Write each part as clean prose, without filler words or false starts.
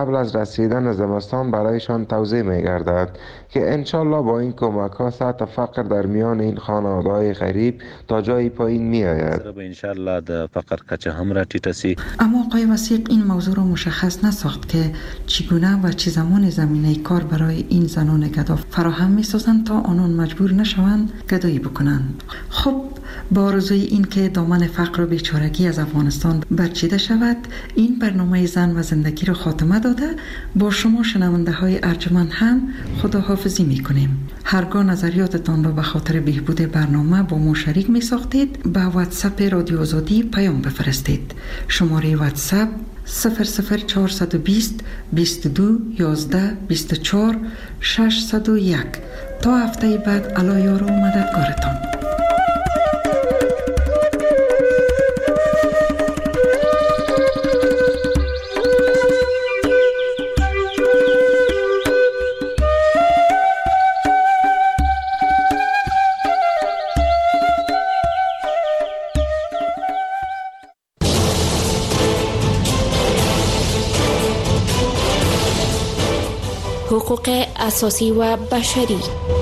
قبل از رسیدن زمستان برایشان توزیع می گردد که انشالله با این کمک ها سطح فقر در میان این خانواده‌های غریب تا جای پایین می آید. انشالله د فقر کچه هم را ټیټه سي. اما آقای وثیق این موضوع را مشخص نساخت که چگونه و چه زمان زمینه کار برای این زنان گدا فراهم می سازند تا آنان مجبور نشوند گدایی بکنند. خب با آرزوی این که دامن فقر و بیچارگی از افغانستان برچیده شود، این برنامه زن و زندگی را خاتمه داده با شما شنونده های ارجمند هم خداحافظی می کنیم. هرگاه نظریاتتان را به خاطر بهبود برنامه با ما شریک می ساختید به واتساپ رادیو آزادی پیام بفرستید. شماره واتساپ 00420 22 11 24 601. تا هفته بعد الله یار و مددگارتان. حقوق اساسی و بشری.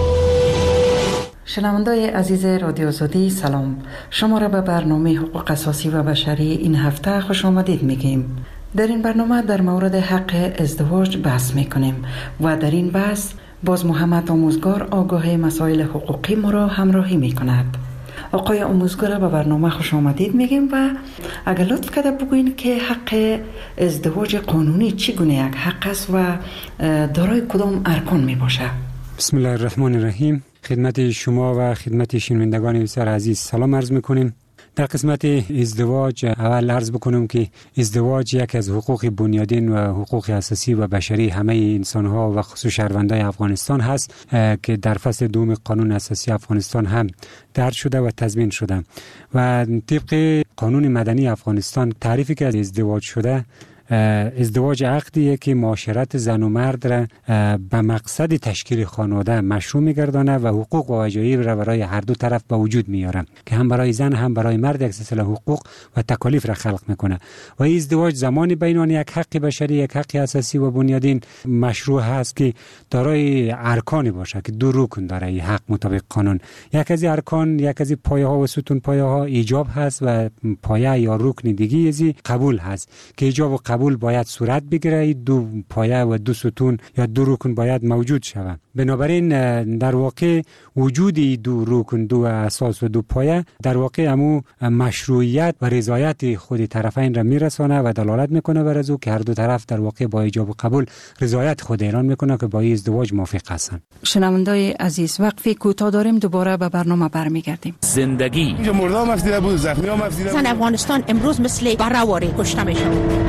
شنوندای عزیز رادیو آزادی سلام، شما را به برنامه حقوق اساسی و بشری این هفته خوش آمدید میگیم. در این برنامه در مورد حق ازدواج بحث میکنیم و در این بحث باز محمد آموزگار آگاه مسائل حقوقی ما را همراهی میکند. آقای آموزگار به برنامه خوش آمدید میگیم و اگر لطف کرده بگوین که حق ازدواج قانونی چگونه یک حق است و دارای کدام ارکان می باشه؟ بسم الله الرحمن الرحیم. خدمت شما و خدمت شنوندگان بسیار عزیز سلام عرض میکنیم. در قسمت ازدواج اول عرض بکنم که ازدواج یک از حقوق بنیادین و حقوق اساسی و بشری همه انسان‌ها و خصوص شهروندان افغانستان هست که در فصل دوم قانون اساسی افغانستان هم درج شده و تضمین شده و طبق قانون مدنی افغانستان تعریفی که از ازدواج شده، ازدواج عقدیه که معاشرت زن و مرد را به مقصد تشکیل خانواده مشروع می‌گردانه و حقوق و وجایب را برای هر دو طرف به وجود میاره که هم برای زن هم برای مرد یک سلسله حقوق و تکالیف را خلق میکنه و این ازدواج زمانی بینان یک حق بشری، یک حق اساسی و بنیادین مشروع هست که دارای ارکانی باشه که دو رکن داره این حق مطابق قانون. یک از ارکان، یک از پایه ها و ستون پایه ها ایجاب هست و پایه یا رکن دیگه ازی قبول هست که ایجاب و قبول باید صورت بگیره. دو پایه و دو ستون یا دو رکن باید موجود شود. بنابراین در واقع وجود دو رکن، دو اساس و دو پایه در واقع همو مشروعیت و رضایت خود طرفین را میرسانه و دلالت میکنه بر ازو که هر دو طرف در واقع با ایجاب و قبول رضایت خود اعلان میکنه که با این ازدواج موافق هستند. شنوندای عزیز وقفی کوتاه داریم، دوباره به برنامه برمیگردیم. زندگی اینجا مردم مفدیده بود، زخمی ها مفدیده بود. زن افغانستان امروز مثل برآوری کشته میشه.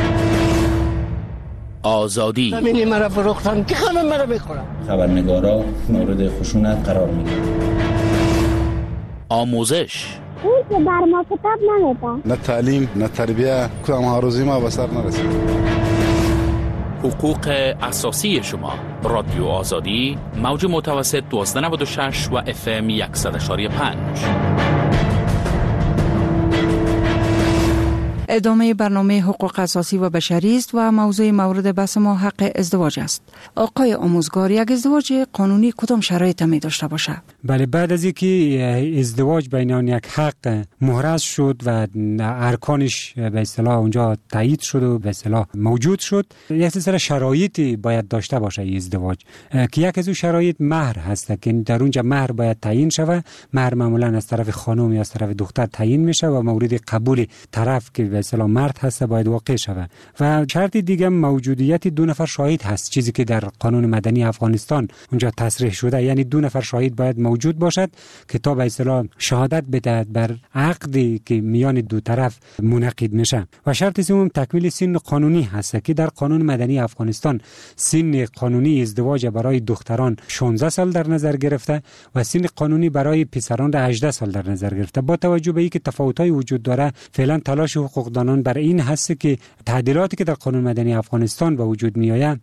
آزادی زمینی مرا فروختن که همه مرا میخورن. خبرنگارا مورد خشونت قرار میگیرن. آموزش اون که بر ما کتاب نمیده. نه تعلیم نه تربیه، کدام آرزوی ما به سر نرسید. حقوق اساسی شما. رادیو آزادی موج متوسط 1296 و FM 100.5. ادامه برنامه حقوق اساسی و بشری است و موضوع مورد بحث ما حق ازدواج است. آقای آموزگار، یک ازدواج قانونی کدام شرایط می داشته باشه؟ بله، بعد از اینکه ازدواج بین یک حق محرز شد و ارکانش به اصطلاح اونجا تایید شد و به اصطلاح موجود شد، یک سلسله شرایطی باید داشته باشه این ازدواج که یک از اون شرایط مهر هست که در اونجا مهر باید تعیین شود. مهر معمولا از طرف خانم یا از طرف دختر تعیین میشه و مورد قبول طرف که به اصطلاح مرد هست باید واقع شود. و شرط دیگه موجودیت دو نفر شاهد هست، چیزی که در قانون مدنی افغانستان اونجا تصریح شده، یعنی دو نفر شاهد باید موجود باشد که تا به اصطلاح شهادت بدهد بر عقدی که میان دو طرف منعقد میشه. و شرط سوم تکمیل سن قانونی هست که در قانون مدنی افغانستان سن قانونی ازدواج برای دختران 16 سال در نظر گرفته و سن قانونی برای پسران را 18 سال در نظر گرفته. با توجه به اینکه تفاوت‌های وجود داره، فعلا تلاش حقوقدانان بر این هست که تعدیلاتی که در قانون مدنی افغانستان به وجود میآید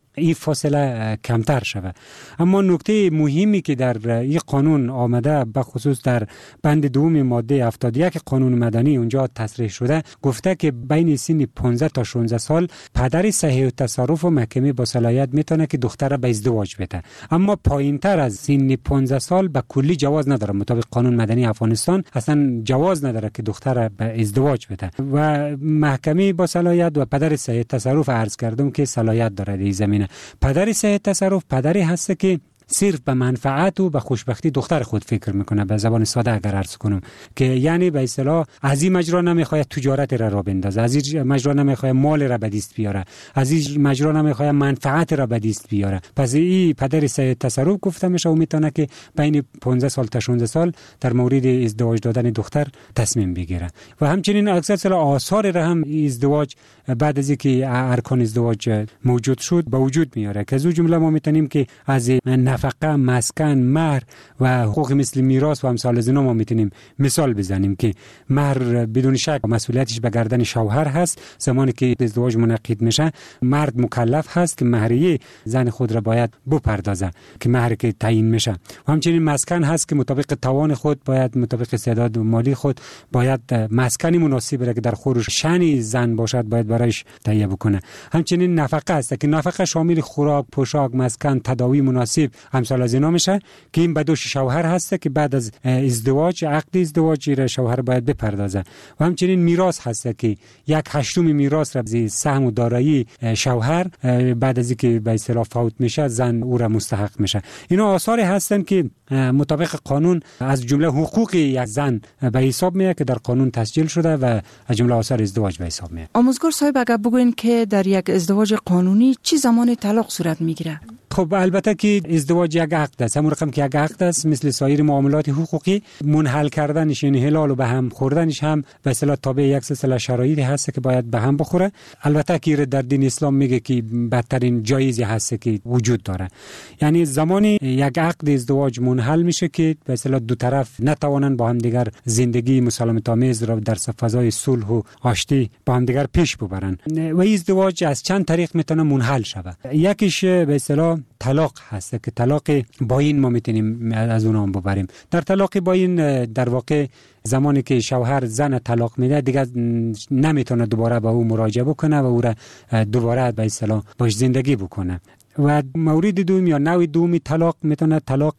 این فاصله کمتر شود. اما نکته مهمی که در این قانون آمده به خصوص در بند دوم ماده 71 قانون مدنی اونجا تصریح شده، گفته که بین سن 15 تا 16 سال پدر صحیح التصرف و محکمه با صلاحیت میتونه که دختر را به ازدواج بده. اما پایینتر از سن 15 سال به کلی جواز نداره. مطابق قانون مدنی افغانستان اصلا جواز نداره که دختر را به ازدواج بده و محکمه با صلاحیت و پدر صحیح التصرف عرض کردم که صلاحیت داره در زمینه. پدر صحیح التصرف پدری هست که صرف به منفعت و به خوشبختی دختر خود فکر میکنه. به زبان ساده اگر عرض کنم که یعنی به اصطلاح از این مجرا نمیخواد تجارت را بندازه، از این مجرا نمیخواد مال را به دست بیاره، از این مجرا نمیخواد منفعت را به دست بیاره. پس این پدر صحیح التصرف گفته میشه و میتونه که بین 15 سال تا 16 سال در مورد ازدواج دادن دختر تصمیم بگیره. و همچنین اکثر آثار را هم ازدواج بعد از اینکه ارکان ازدواج موجود شد به وجود میاره که از اون جمله ما میتونیم که از نفقه، مسکن، مهر و حقوق مثل میراث و امثال از اینا ما میتونیم مثال بزنیم که مهر بدون شک مسئولیتش به گردن شوهر هست. زمانی که ازدواج منعقد میشه مرد مکلف هست که مهریه زن خود را باید بپردازه که مهر که تعیین میشه. و همچنین مسکن هست که مطابق توان خود باید مطابق استعداد مالی خود باید مسکنی مناسب را که در خور شأن زن باشد باید برایش تهیه بکنه. همچنین نفقه هست که نفقه شامل خوراک، پوشاک، مسکن، تداوی مناسب امثال از اینا میشه که این به دوش شوهر هست که بعد از ازدواج عقد ازدواج را شوهر باید بپردازه. و همچنین میراث هست که 1/8 میراث را از سهم و دارایی شوهر بعد از اینکه به اصطلاح فوت میشه زن او را مستحق میشه. اینا آثاری هستن که مطابق قانون از جمله حقوق یک زن به حساب میاد که در قانون تسجیل شده و از جمله آثار ازدواج به حساب میاد. آموزگار صاحب اگر بگوین که در یک ازدواج قانونی چه زمان طلاق صورت میگیره؟ خب البته که ازدواج یک عقد است، همون رقم که یک عقد است مثل سایر معاملات حقوقی منحل کردنش یعنی حلال و به هم خوردنش هم به اصطلاح تابع یک سلسله شرایطی هست که باید به هم بخوره. البته که در دین اسلام میگه که بدترین جایزی هست که وجود داره، یعنی زمانی یک عقد ازدواج منحل میشه که به اصطلاح دو طرف نتوانند با هم دیگر زندگی مسالمت آمیز را در فضای صلح و آشتی با هم دیگر پیش ببرن. و ازدواج از چند طریق میتونه منحل شود. یکیش به اصطلاح طلاق هست که طلاق باین ما میتونیم از اون هم ببریم. در طلاق باین در واقع زمانی که شوهر زن طلاق میده دیگه نمیتونه دوباره به او مراجعه بکنه و او را دوباره به اصطلاح باش زندگی بکنه. و مورد دوم یا نوع دوم طلاق میتونه طلاق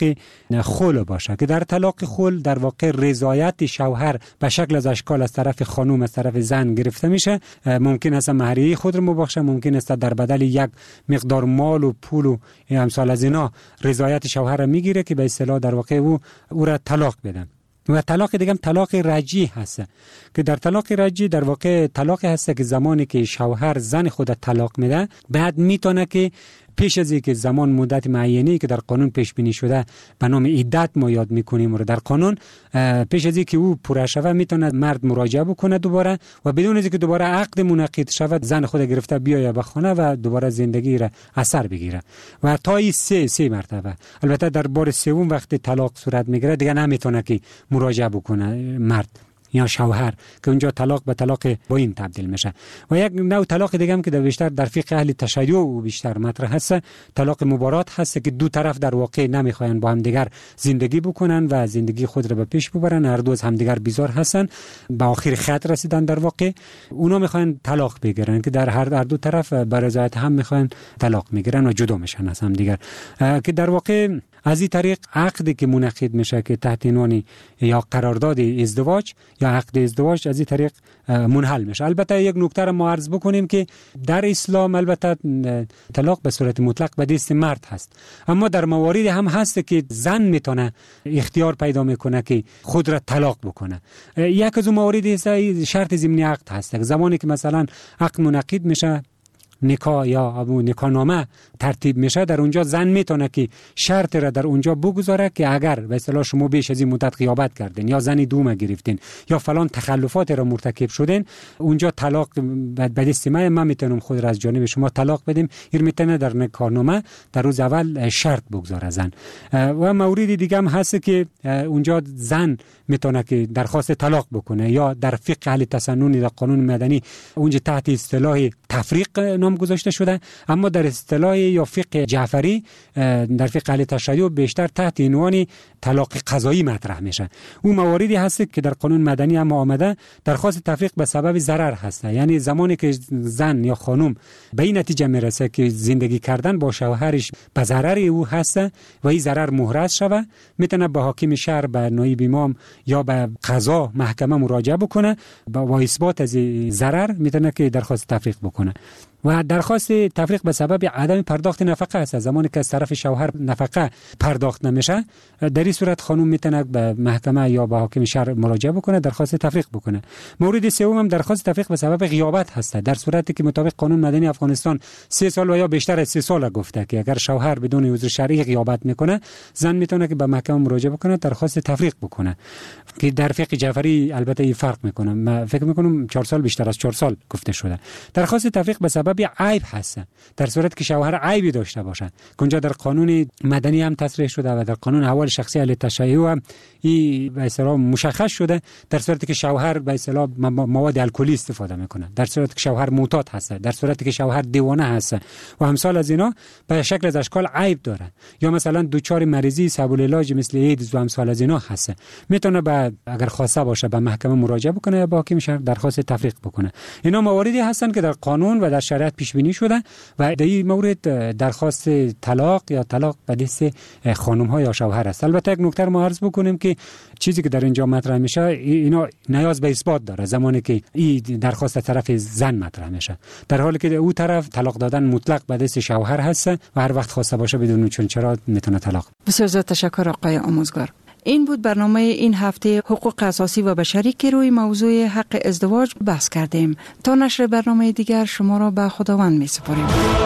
خلع باشه که در طلاق خلع در واقع رضایت شوهر به شکل از اشکال از طرف خانم از طرف زن گرفته میشه. ممکن است مهریه خود رو مبخشه، ممکن است در بدل یک مقدار مال و پول و امثال از اینا رضایت شوهر را میگیره که به اصطلاح در واقع او را طلاق بده. و طلاق دیگه هم طلاق رجعی هست که در طلاق رجعی در واقع طلاق هست که زمانی که شوهر زن خود طلاق میده بعد میتونه که پیش از اینکه زمان مدت معینی که در قانون پیش بینی شده به نام عدت ما یاد میکنیم رو در قانون پیش از اینکه او پوره شود میتونه مرد مراجعه بکنه دوباره و بدون اینکه دوباره عقد منعقد شود زن خود گرفته بیاید به خانه و دوباره زندگی را اثر بگیره و تا این سه مرتبه. البته در بار سوم وقتی طلاق صورت میگیره دیگه نمیتونه که مراجعه بکنه مرد یا شوهر که اونجا طلاق به طلاق باین تبدیل میشه. و یک نوع طلاق دیگه هم که بیشتر در فقه اهل تشیع و بیشتر مطرح هست طلاق مبارات هست که دو طرف در واقع نمیخواین با هم دیگر زندگی بکنن و زندگی خود را به پیش ببرن، هر دو از هم دیگر بیزار هستن، به آخر خط رسیدن در واقع اونا میخواین طلاق بگیرن که در هر دو طرف به رضایت هم میخواین طلاق میگیرن و جدا میشن از هم دیگر که در واقع از این طریق عقدی که منعقد میشه که تحت عنوان یا قرارداد ازدواج یا عقد ازدواج از این طریق منحل میشه. البته یک نکته را ما عرض بکنیم که در اسلام البته طلاق به صورت مطلق به دست مرد هست، اما در مواردی هم هست که زن میتونه اختیار پیدا میکنه که خود را طلاق بکنه. یک از اون موارد شرط ضمنی عقد هست. زمانی که مثلا عقد منعقد میشه نکاح یا نکاحنامه ترتیب میشه در اونجا زن میتونه که شرط را در اونجا بگذاره که اگر به اصطلاح شما بیش از این مدت غیابت کردین یا زنی دوم گرفتین یا فلان تخلفات را مرتکب شدین اونجا طلاق به دست من میتونم خود را از جانب شما طلاق بدیم. این میتونه در نکاحنامه در روز اول شرط بگذاره زن. و مورد دیگه هم هست که اونجا زن میتونه که درخواست طلاق بکنه یا در فقه اهل تسنن در قانون مدنی اونجا تحت اصطلاح تفریق هم گذاشته شده، اما در اصطلاح یا فقه جعفری در فقه اهل تشیع بیشتر تحت عنوان طلاق قضایی مطرح میشه. اون مواردی هست که در قانون مدنی هم آمده، درخواست تفریق به سبب ضرر هست. یعنی زمانی که زن یا خانم به این نتیجه میرسه که زندگی کردن با شوهرش به ضرر او هست و این ضرر محرز شوه، میتونه به حاکم شهر، به نایب امام یا به قضا محکمه مراجعه بکنه با اثبات از ضرر میتونه که درخواست تفریق بکنه. و درخواست تفریق به سبب عدم پرداخت نفقه است. زمانی که از طرف شوهر نفقه پرداخت نمیشه، در این صورت خانم میتونه به محکمه یا به حاکم شهر مراجعه بکنه، درخواست تفریق بکنه. مورد سوم هم درخواست تفریق به سبب غیابت هست. در صورتی که مطابق قانون مدنی افغانستان 3 سال و یا بیشتر از 3 سال گفته که اگر شوهر بدون عذر شرعی غیابت میکنه، زن میتونه که به محکمه مراجعه بکنه، درخواست تفریق بکنه. که در فقه جعفری البته این فرق میکنه. من فکر میکنم 4 سال بیشتر از 4 سال گفته شده. درخواست تفریق به سبب عیب هست، در صورتی که شوهر عیبی داشته باشه، که اونجا در قانون مدنی هم تصریح شده و در قانون احوال شخصی اهل تشیع هم این به اصطلاح مشخص شده. در صورتی که شوهر به اصطلاح مواد الکلی استفاده میکنه، در صورتی که شوهر معتاد هست، در صورتی که شوهر دیوانه هست و امثال از اینا، به شکل از اشکال عیب داره، یا مثلا دوچار مریضی سبول علاج مثل ایدز و امثال از اینا هست، میتونه اگر خواسته باشه به محکمه مراجعه بکنه یا با حاکم شهر درخواست تفریق بکنه. اینا مواردی هستند که در قانون و در شریعت پیش بینی شده و در این مورد درخواست طلاق یا طلاق به دست خانم ها یا شوهر است. البته یک نکته ما عرض بکنیم که چیزی که در اینجا مطرح میشه اینا نیاز به اثبات داره زمانی که این درخواست طرف زن مطرح میشه، در حالی که او طرف طلاق دادن مطلق به دست شوهر هست و هر وقت خواسته باشه بدون چون چرا میتونه طلاق. بسیار زیاد تشکر آقای آموزگار. این بود برنامه این هفته حقوق اساسی و بشری که روی موضوع حق ازدواج بحث کردیم. تا نشر برنامه دیگر شما را به خداوند می سپاریم.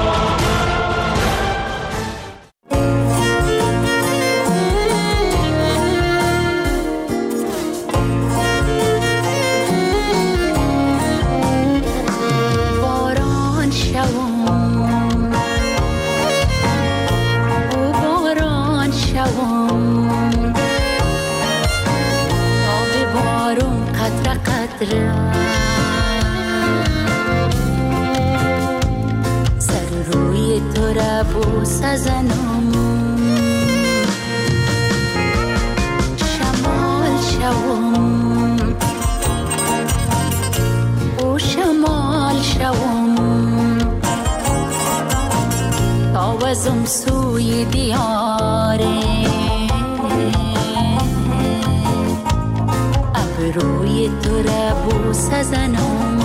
سر روی تو را بوسه زنم، شمال شوم و شمال شوم، تاوزم سوی دیاره، روی تو را بوسه زنم.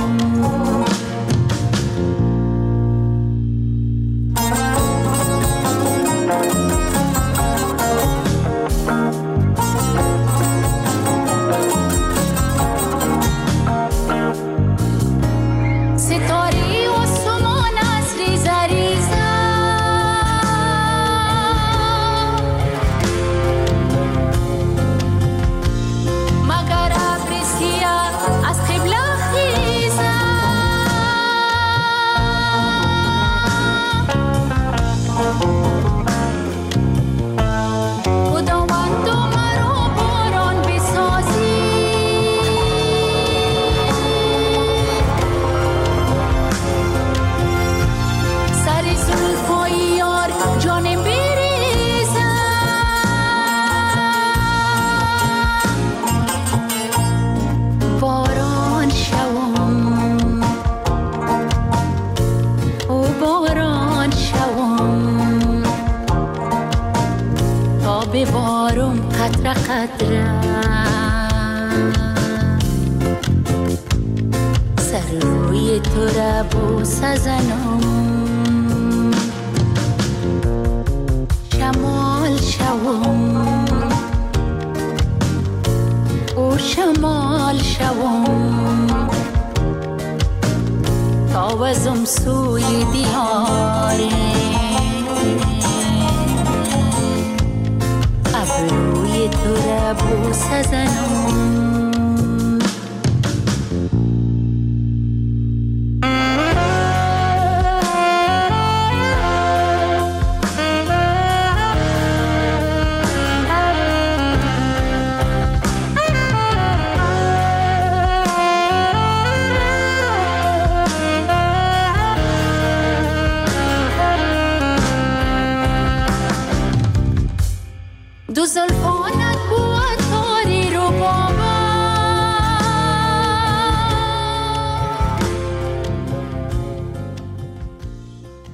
ببارم قطره قطره، سر روی تو را بوسه زنم، شمال شوم و شمال شوم، تاوزم سوی دیار